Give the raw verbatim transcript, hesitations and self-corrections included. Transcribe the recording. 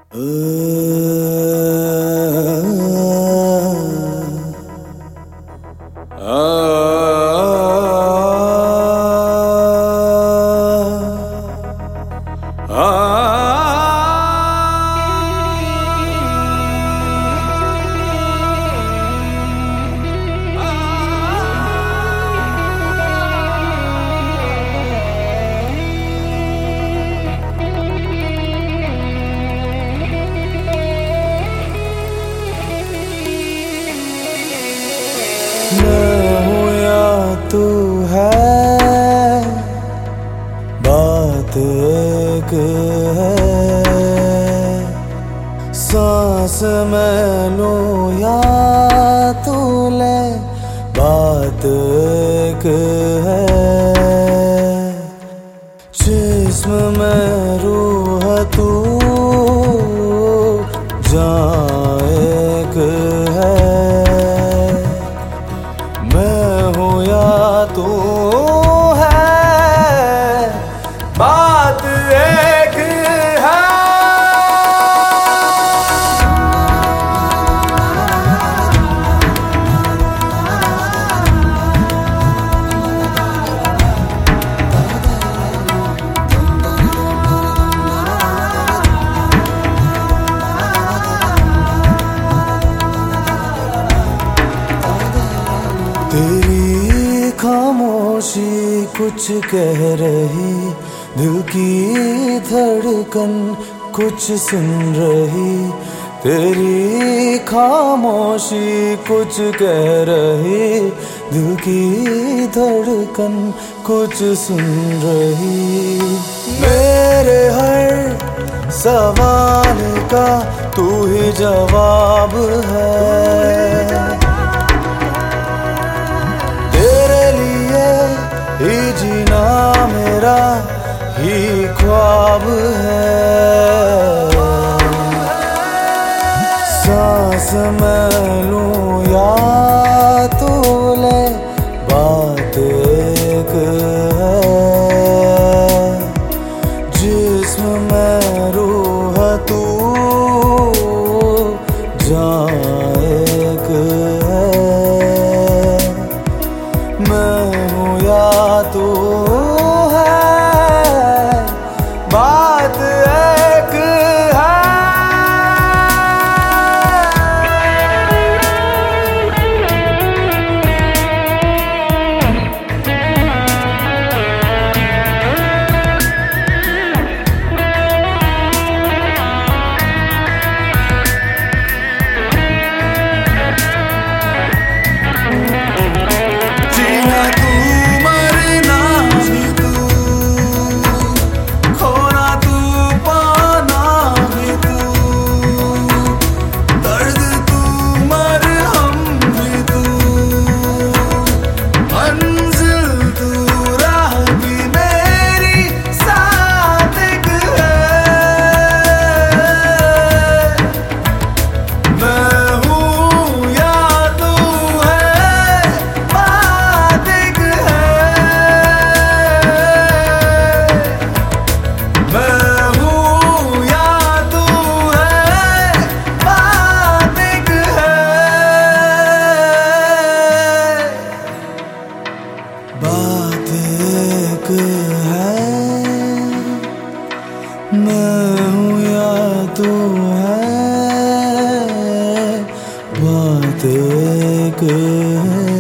मैं हूँ या तू है, बात एक है। सांस मैं लूँ या तू ले, बात एक है। जिस्म में रूह तू, जान एक है। मैं हूँ या तू है, बात एक है। तेरी खामोशी कुछ कह रही, दिल की धड़कन कुछ सुन रही। तेरी खामोशी कुछ कह रही, दिल की धड़कन कुछ सुन रही। मेरे हर सवाल का तू ही जवाब है। ही जीना मेरा ही ख्वाब है। सांस मैं लूँ या तू ले, बात एक है। जिस्म में रूह तू, जान एक है। मैं हूँ या तू है, बात एक है। जीना तू, मरना भी तू, खोना तू, पाना भी तू। दर्द तू, मरहम भी तू। मंजिल तू, राह भी मेरी साथ एक है। मैं हूँ या तू है, बात एक है। मैं हूँ या तू है, बात एक है। बात एक है। मैं हूँ या तू है, बात एक है।